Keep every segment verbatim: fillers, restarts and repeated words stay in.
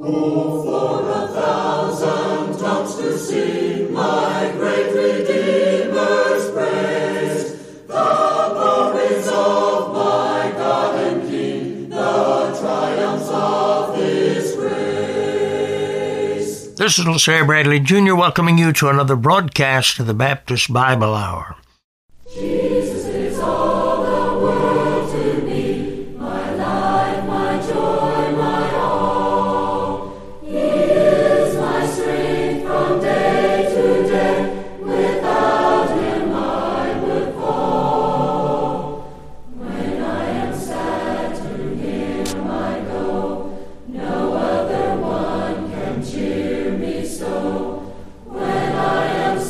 Oh, for a thousand tongues to sing my great Redeemer's praise, the glories of my God and King, the triumphs of His grace. This is LaSalle Bradley Junior welcoming you to another broadcast of the Baptist Bible Hour. Jesus is all the world to me, my life, my joy, my all. He is my strength from day to day, without Him I would fall. When I am sad, to Him I go, no other one can cheer me so. When I am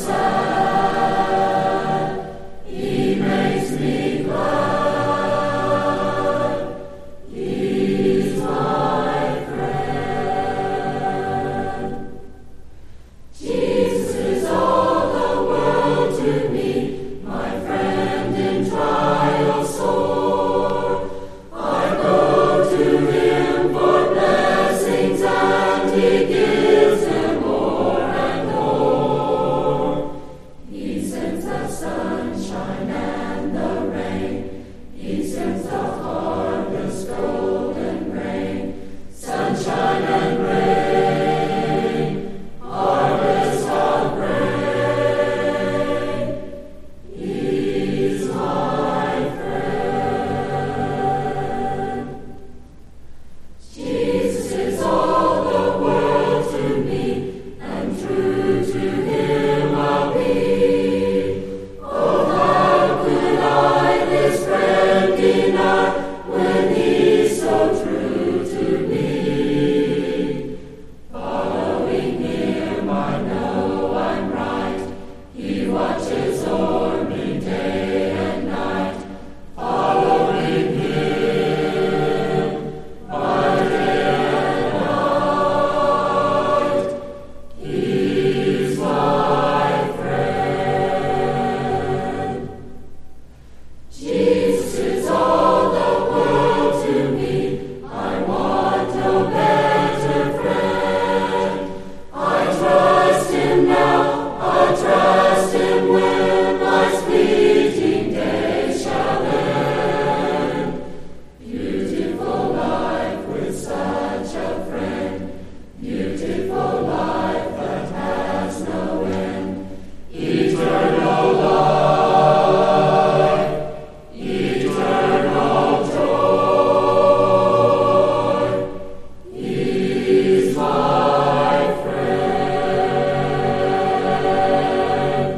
sad, He makes me glad. He's my friend. Jesus is all the world to me, my friend in trial sore. I go to Him for blessings, and He gives them more and more. He sends the sunshine and the rain. He sends the harvest golden rain. Sunshine and rain, harvest of grain. He's my friend. Jesus is all the world to me, and true to Him I'll be. Oh, how could I His friend deny, when He's so true to me? Following Him I know I'm right. He watches o'er me day and night. Following Him by day and night. He's my friend. Jesus is all the world to me. I want no better friend. I trust Him now, I trust Him when my fleeting days shall end. Beautiful life with such a friend, beautiful life that has no end. Eternal life, eternal joy. He's my friend.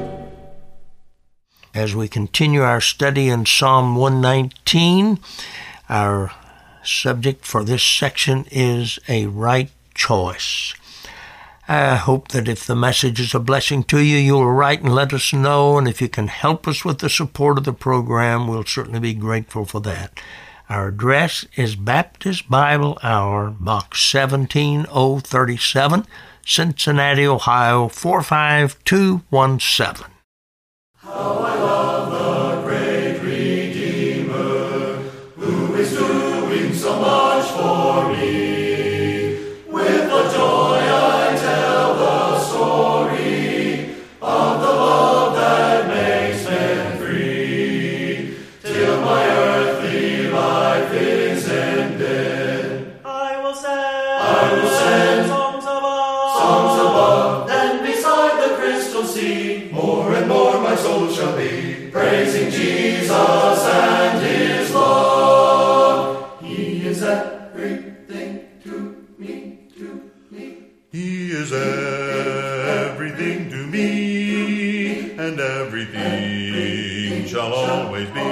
As we continue our study in Psalm one nineteen, our subject for this section is a right choice. I hope that if the message is a blessing to you, you'll write and let us know, and if you can help us with the support of the program, we'll certainly be grateful for that. Our address is Baptist Bible Hour, Box seventeen oh thirty-seven, Cincinnati, Ohio, four five two one seven. How I love the great Redeemer, who is doing so much for me. With the joy I tell the story of the love that makes men free, till my earthly life is ended. I will send, I will send songs above, songs above, then beside the crystal sea, more and more my soul shall be, praising Jesus and His love. He is everything to me, to me. He is everything to me, and everything shall always be.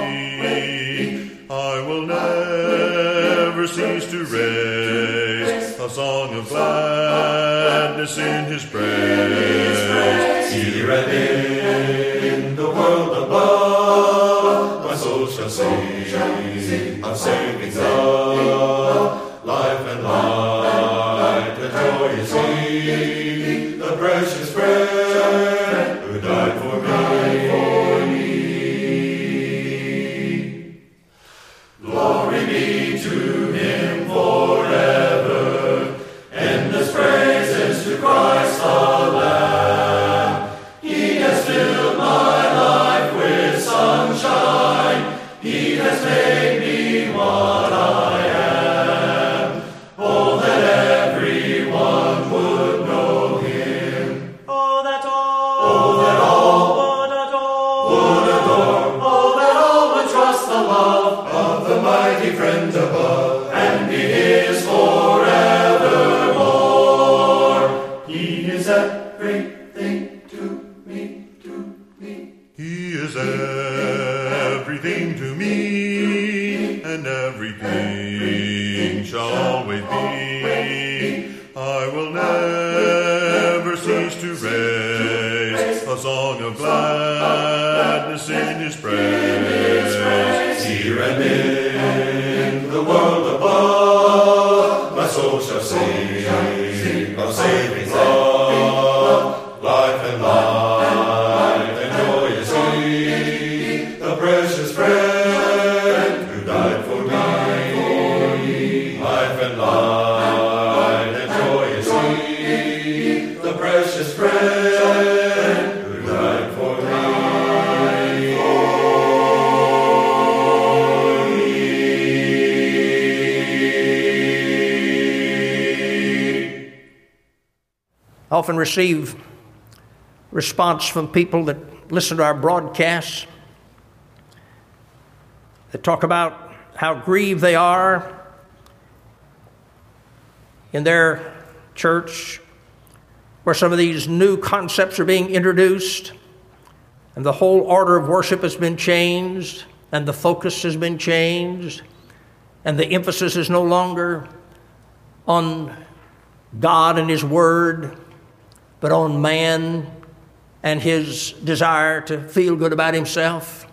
I will never cease to raise a song of gladness in His praise. Here and in the world above, my soul shall sing of saving love, life and light, the joy is He, the precious friend who died for me. Glory be to Him forever, endless anyone would know him. Oh, that all, Oh, that all would adore, would adore. Oh, that all would trust the love of the mighty friend above, and be his forevermore. He is everything to me, to me. He is everything to me, and everything shall always be. I will never cease to raise a song of gladness in his praise. Here and in the world above, my soul shall sing of saving love, life and light and joy is he, the precious friend who died for me. Life and light and joy is he, the precious friend who died for me. I often receive response from people that listen to our broadcasts that talk about how grieved they are in their church where some of these new concepts are being introduced and the whole order of worship has been changed and the focus has been changed and the emphasis is no longer on God and His Word, but on man and his desire to feel good about himself.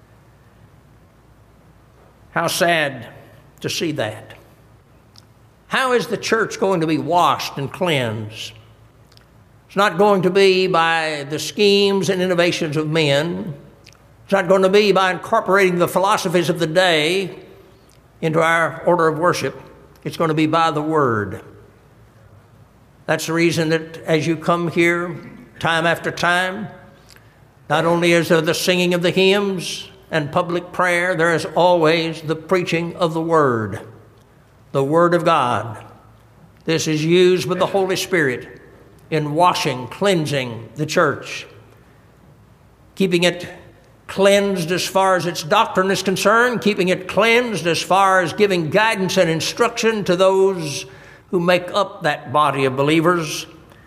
How sad to see that. How is the church going to be washed and cleansed? It's not going to be by the schemes and innovations of men. It's not going to be by incorporating the philosophies of the day into our order of worship. It's going to be by the Word. That's the reason that as you come here time after time, not only is there the singing of the hymns and public prayer, there is always the preaching of the Word, the Word of God. This is used with the Holy Spirit in washing, cleansing the church, keeping it cleansed as far as its doctrine is concerned, keeping it cleansed as far as giving guidance and instruction to those who make up that body of believers.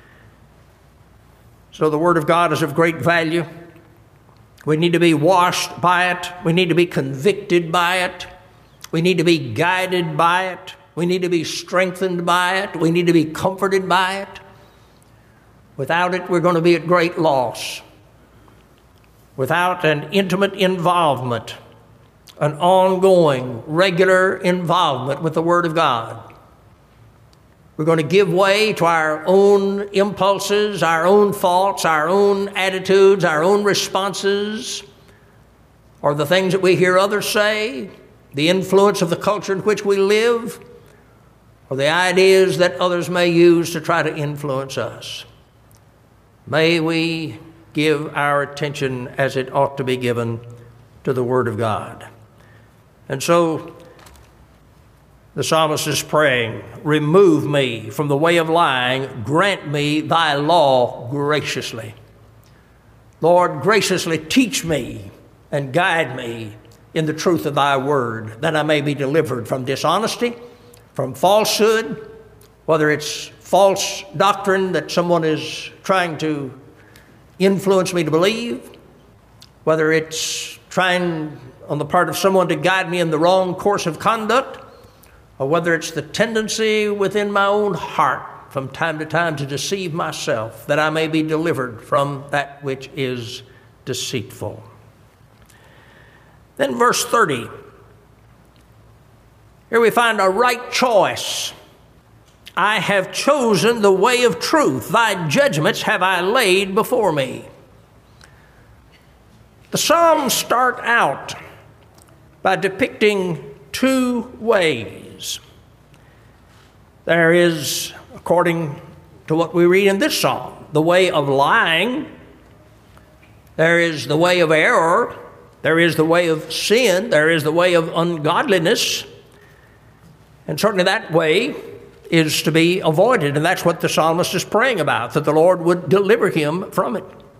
So the Word of God is of great value. We need to be washed by it. We need to be convicted by it. We need to be guided by it. We need to be strengthened by it. We need to be comforted by it. Without it, we're going to be at great loss. Without an intimate involvement, an ongoing, regular involvement with the Word of God, we're going to give way to our own impulses, our own thoughts, our own attitudes, our own responses, or the things that we hear others say, the influence of the culture in which we live, or the ideas that others may use to try to influence us. May we give our attention as it ought to be given to the Word of God. And so the psalmist is praying, remove me from the way of lying, grant me thy law graciously. Lord, graciously teach me and guide me in the truth of thy word, that I may be delivered from dishonesty, from falsehood, whether it's false doctrine that someone is trying to influence me to believe, whether it's trying on the part of someone to guide me in the wrong course of conduct, or whether it's the tendency within my own heart from time to time to deceive myself, that I may be delivered from that which is deceitful. Then verse thirty. Here we find a right choice. I have chosen the way of truth. Thy judgments have I laid before me. The Psalms start out by depicting two ways. There is, according to what we read in this psalm, the way of lying. There is the way of error. There is the way of sin. There is the way of ungodliness. And certainly that way is to be avoided. And that's what the psalmist is praying about, that the Lord would deliver him from it.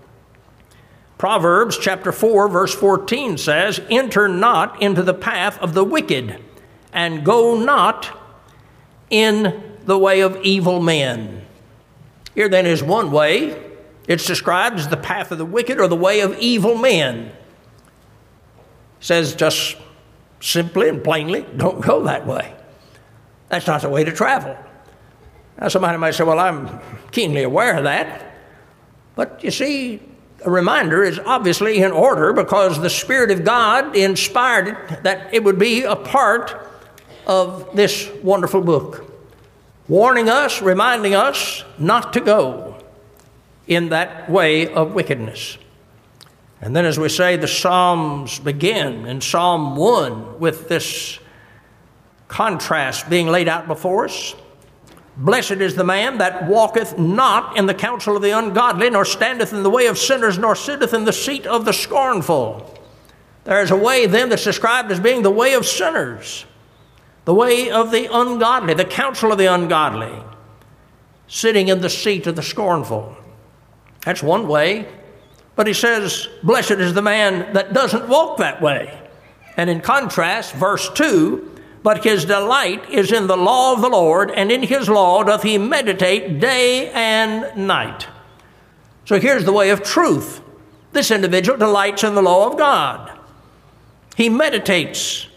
Proverbs chapter four, verse fourteen says, "Enter not into the path of the wicked, and go not in the way of evil men." Here then is one way. It's described as the path of the wicked or the way of evil men. It says just simply and plainly, don't go that way. That's not the way to travel. Now somebody might say, well, I'm keenly aware of that. But you see, a reminder is obviously in order because the Spirit of God inspired it that it would be a part of this wonderful book, warning us, reminding us not to go in that way of wickedness. And then as we say, the Psalms begin in Psalm one with this contrast being laid out before us. "Blessed is the man that walketh not in the counsel of the ungodly, nor standeth in the way of sinners, nor sitteth in the seat of the scornful." There is a way then that's described as being the way of sinners, the way of the ungodly, the counsel of the ungodly, sitting in the seat of the scornful. That's one way. But he says, blessed is the man that doesn't walk that way. And in contrast, verse two, "But his delight is in the law of the Lord, and in his law doth he meditate day and night." So here's the way of truth. This individual delights in the law of God. He meditates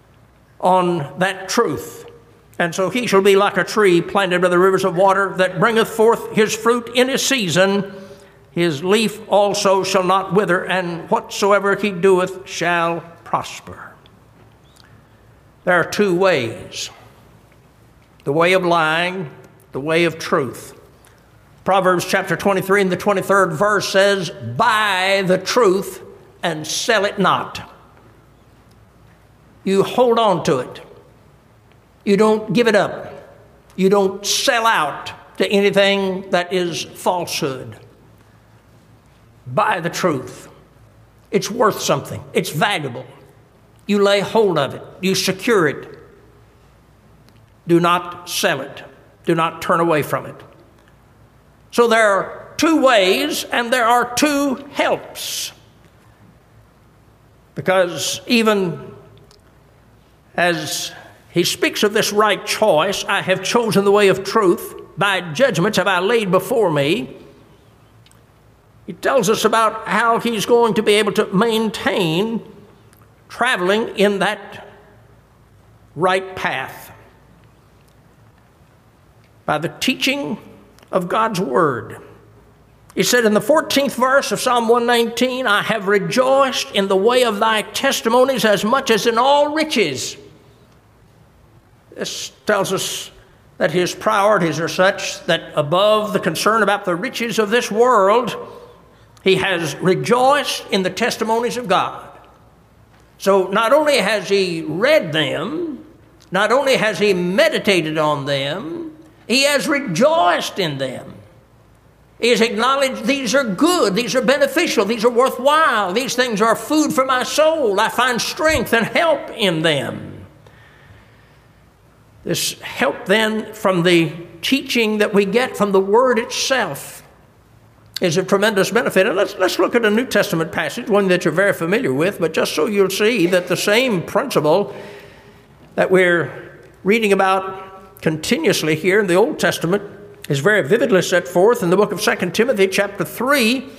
on that truth. And so he shall be like a tree planted by the rivers of water, that bringeth forth his fruit in his season. His leaf also shall not wither, and whatsoever he doeth shall prosper. There are two ways: the way of lying, the way of truth. Proverbs chapter twenty-three and the twenty-third verse says, "Buy the truth and sell it not." You hold on to it. You don't give it up. You don't sell out to anything that is falsehood. Buy the truth. It's worth something. It's valuable. You lay hold of it. You secure it. Do not sell it. Do not turn away from it. So there are two ways and there are two helps. Because even as he speaks of this right choice, "I have chosen the way of truth. Thy judgments have I laid before me." He tells us about how he's going to be able to maintain traveling in that right path by the teaching of God's Word. He said in the fourteenth verse of Psalm one nineteen, "I have rejoiced in the way of thy testimonies as much as in all riches." This tells us that his priorities are such that above the concern about the riches of this world, he has rejoiced in the testimonies of God. So not only has he read them, not only has he meditated on them, he has rejoiced in them. He has acknowledged these are good, these are beneficial, these are worthwhile, these things are food for my soul. I find strength and help in them. This help then from the teaching that we get from the Word itself is a tremendous benefit. And let's, let's look at a New Testament passage, one that you're very familiar with, but just so you'll see that the same principle that we're reading about continuously here in the Old Testament is very vividly set forth in the book of Second Timothy chapter three.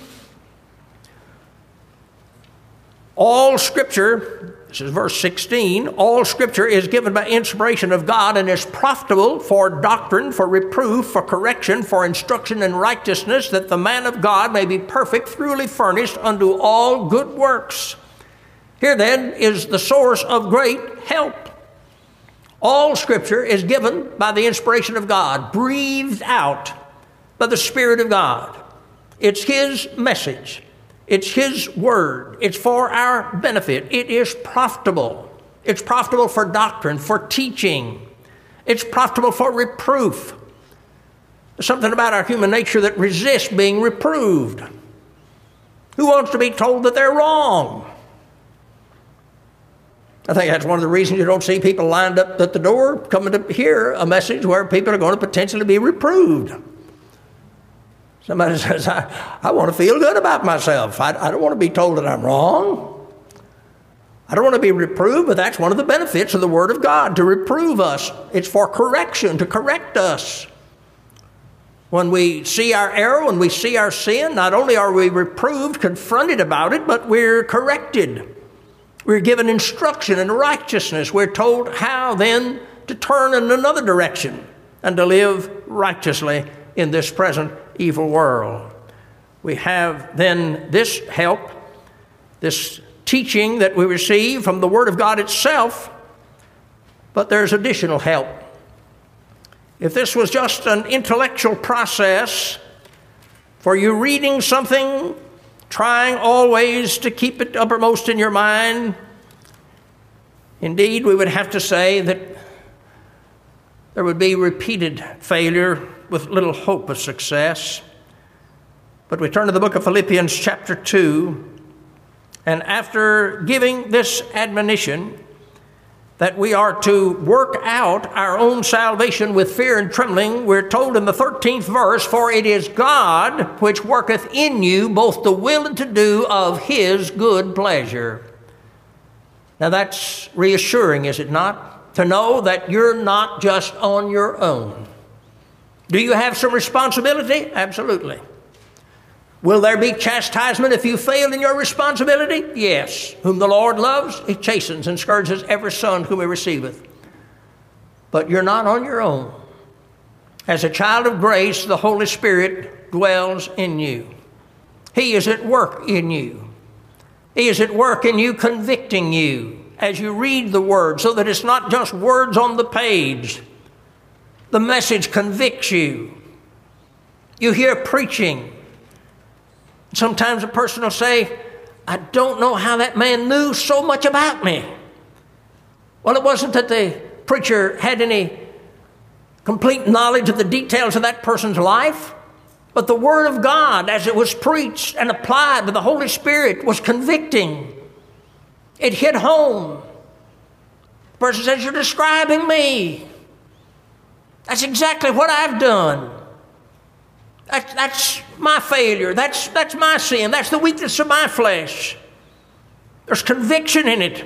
All Scripture, this is verse sixteen, all Scripture is given by inspiration of God and is profitable for doctrine, for reproof, for correction, for instruction in righteousness, that the man of God may be perfect, thoroughly furnished unto all good works. Here then is the source of great help. All Scripture is given by the inspiration of God, breathed out by the Spirit of God. It's His message. It's His Word. It's for our benefit. It is profitable. It's profitable for doctrine, for teaching. It's profitable for reproof. There's something about our human nature that resists being reproved. Who wants to be told that they're wrong? I think that's one of the reasons you don't see people lined up at the door coming to hear a message where people are going to potentially be reproved. Somebody says, I, I want to feel good about myself. I, I don't want to be told that I'm wrong. I don't want to be reproved, but that's one of the benefits of the Word of God, to reprove us. It's for correction, to correct us. When we see our error, when we see our sin, not only are we reproved, confronted about it, but we're corrected. We're given instruction in righteousness. We're told how then to turn in another direction and to live righteously in this present evil world. We have then this help, this teaching that we receive from the Word of God itself, but there's additional help. If this was just an intellectual process for you reading something, trying always to keep it uppermost in your mind, indeed, we would have to say that there would be repeated failure with little hope of success. But we turn to the book of Philippians chapter two, and after giving this admonition that we are to work out our own salvation with fear and trembling, we're told in the thirteenth verse, for it is God which worketh in you both to will and to do of his good pleasure. Now that's reassuring, is it not? To know that you're not just on your own. Do you have some responsibility? Absolutely. Will there be chastisement if you fail in your responsibility? Yes. Whom the Lord loves, he chastens and scourges every son whom he receiveth. But you're not on your own. As a child of grace, the Holy Spirit dwells in you. He is at work in you. He is at work in you, convicting you as you read the Word, so that it's not just words on the page. The message convicts you. You hear preaching. Sometimes a person will say, I don't know how that man knew so much about me. Well, it wasn't that the preacher had any complete knowledge of the details of that person's life, but the Word of God, as it was preached and applied by the Holy Spirit, was convicting. It hit home. The person says, you're describing me. That's exactly what I've done. That, that's my failure. That's, that's my sin. That's the weakness of my flesh. There's conviction in it.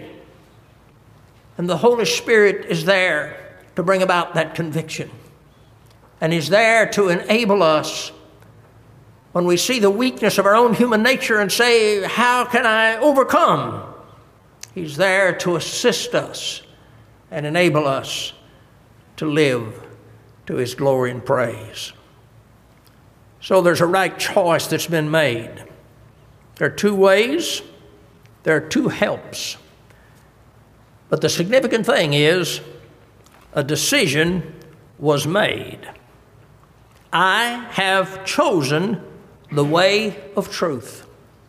And the Holy Spirit is there to bring about that conviction. And He's there to enable us when we see the weakness of our own human nature and say, how can I overcome? He's there to assist us and enable us to live to His glory and praise. So there's a right choice that's been made. There are two ways. There are two helps. But the significant thing is a decision was made. I have chosen the way of truth.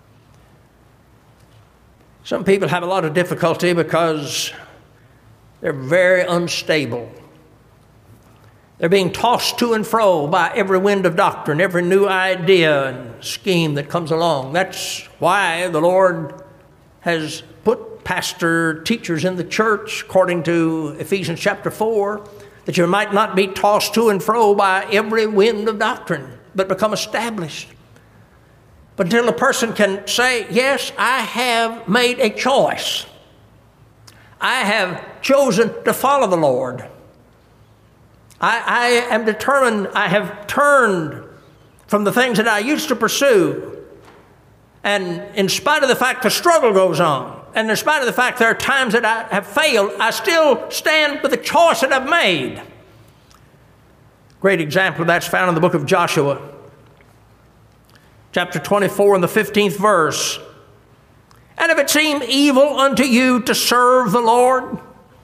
Some people have a lot of difficulty because they're very unstable. They're being tossed to and fro by every wind of doctrine, every new idea and scheme that comes along. That's why the Lord has put pastor teachers in the church, according to Ephesians chapter four, that you might not be tossed to and fro by every wind of doctrine, but become established. But until a person can say, yes, I have made a choice. I have chosen to follow the Lord. I, I am determined, I have turned from the things that I used to pursue. And in spite of the fact the struggle goes on, and in spite of the fact there are times that I have failed, I still stand with the choice that I've made. Great example of that's found in the book of Joshua, chapter twenty-four and the fifteenth verse. And if it seem evil unto you to serve the Lord,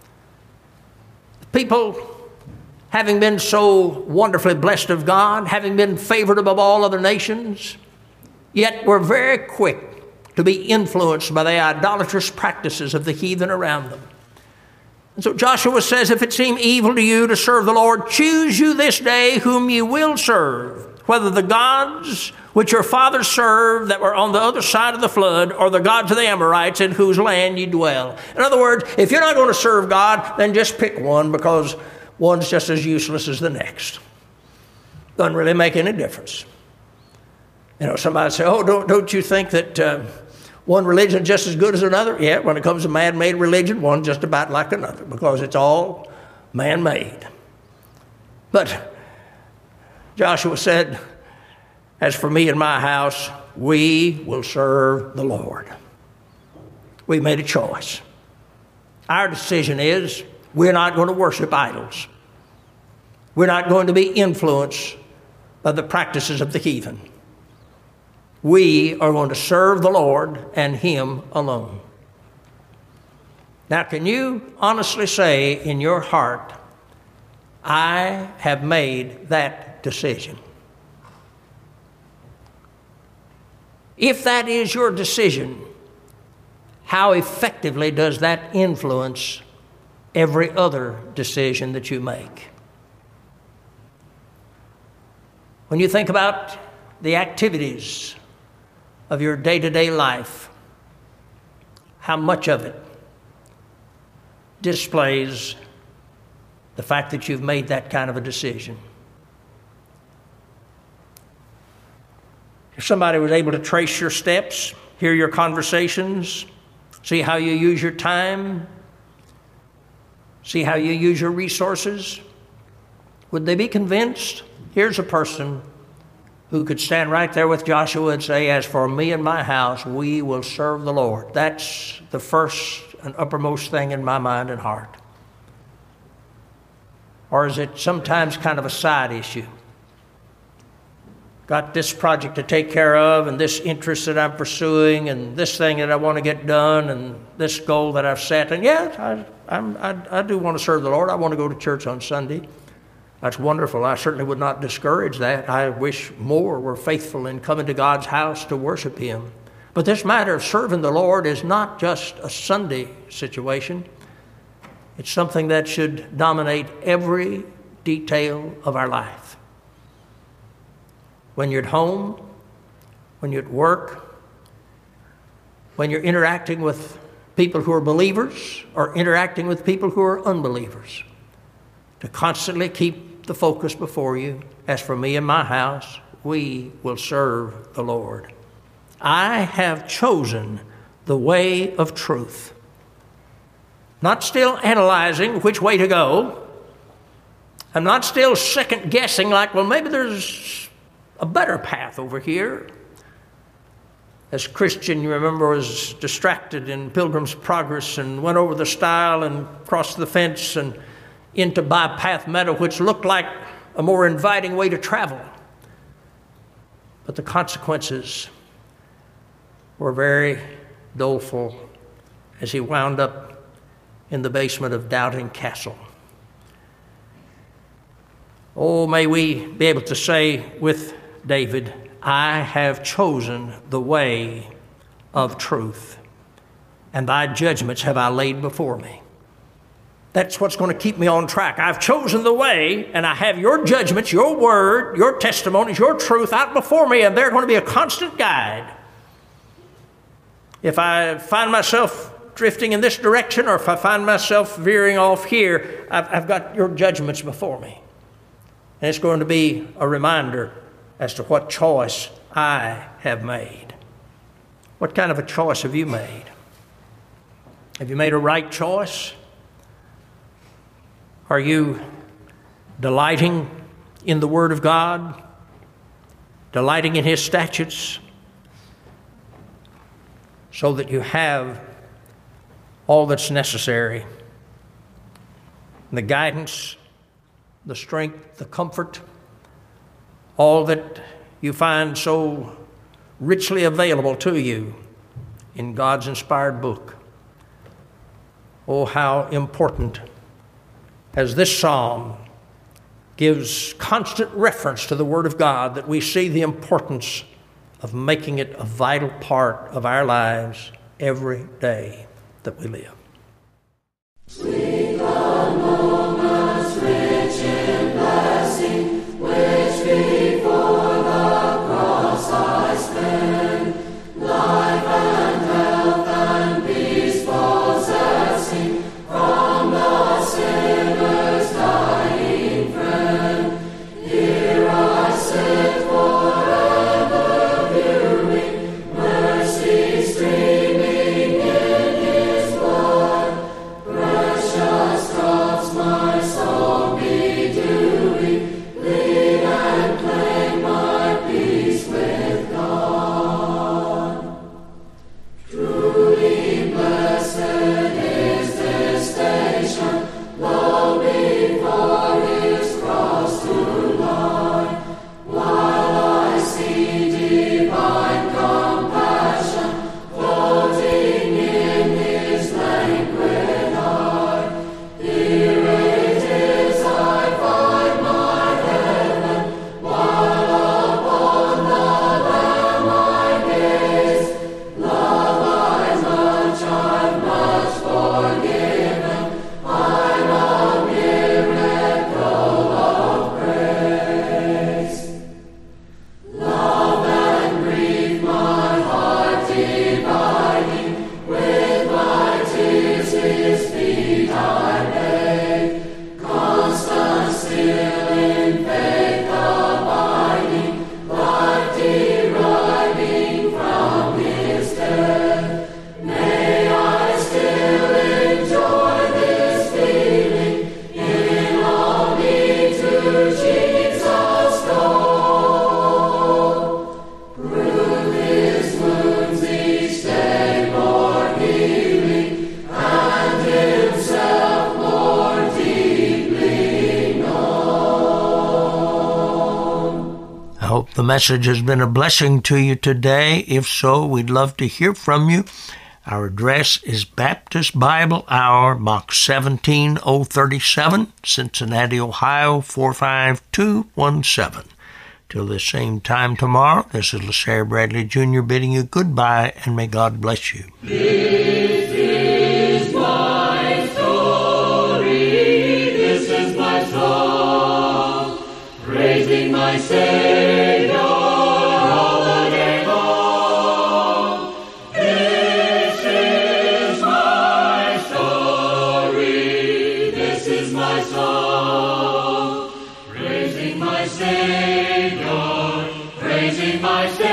people, having been so wonderfully blessed of God, having been favored above all other nations, yet were very quick to be influenced by the idolatrous practices of the heathen around them. And so Joshua says, if it seem evil to you to serve the Lord, choose you this day whom you will serve, whether the gods which your fathers served that were on the other side of the flood, or the gods of the Amorites in whose land ye dwell. In other words, if you're not going to serve God, then just pick one, because one's just as useless as the next. Doesn't really make any difference. You know, somebody say, oh, don't, don't you think that uh, one religion is just as good as another? Yeah, when it comes to man-made religion, one's just about like another, because it's all man-made. But Joshua said, as for me and my house, we will serve the Lord. We made a choice. Our decision is we're not going to worship idols. We're not going to be influenced by the practices of the heathen. We are going to serve the Lord and Him alone. Now, can you honestly say in your heart, I have made that decision? If that is your decision, how effectively does that influence every other decision that you make? When you think about the activities of your day-to-day life, how much of it displays the fact that you've made that kind of a decision? If somebody was able to trace your steps, hear your conversations, see how you use your time, see how you use your resources, would they be convinced? Here's a person who could stand right there with Joshua and say, as for me and my house, we will serve the Lord. That's the first and uppermost thing in my mind and heart. Or is it sometimes kind of a side issue? Got this project to take care of, and this interest that I'm pursuing, and this thing that I want to get done, and this goal that I've set. And yeah, I, I'm, I, I do want to serve the Lord. I want to go to church on Sunday. That's wonderful. I certainly would not discourage that. I wish more were faithful in coming to God's house to worship Him. But this matter of serving the Lord is not just a Sunday situation. It's something that should dominate every detail of our life. When you're at home, when you're at work, when you're interacting with people who are believers or interacting with people who are unbelievers, to constantly keep the focus before you. As for me and my house, we will serve the Lord. I have chosen the way of truth. Not still analyzing which way to go. I'm not still second guessing like, well, maybe there's a better path over here. As a Christian, you remember, was distracted in Pilgrim's Progress and went over the stile and crossed the fence and into Bypath Meadow, which looked like a more inviting way to travel. But the consequences were very doleful as he wound up in the basement of Doubting Castle. Oh, may we be able to say with David, I have chosen the way of truth, and thy judgments have I laid before me. That's what's going to keep me on track. I've chosen the way, and I have your judgments, your word, your testimonies, your truth out before me, and they're going to be a constant guide. If I find myself drifting in this direction, or if I find myself veering off here, I've, I've got your judgments before me. And it's going to be a reminder as to what choice I have made. What kind of a choice have you made? Have you made a right choice? Are you delighting in the Word of God? Delighting in His statutes? So that you have all that's necessary. The guidance, the strength, the comfort, all that you find so richly available to you in God's inspired book. Oh, how important, as this psalm gives constant reference to the Word of God, that we see the importance of making it a vital part of our lives every day that we live. Sweet the moments rich in blessing, which before the Hope the message has been a blessing to you today. If so, we'd love to hear from you. Our address is Baptist Bible Hour, Box seventeen oh thirty-seven, Cincinnati, Ohio, four five two one seven. Till the same time tomorrow, this is LaSalle Bradley Junior bidding you goodbye, and may God bless you. This is my story, this is my song, praising my Savior all the day long. This is my story, this is my song, praising my Savior, praising my Savior.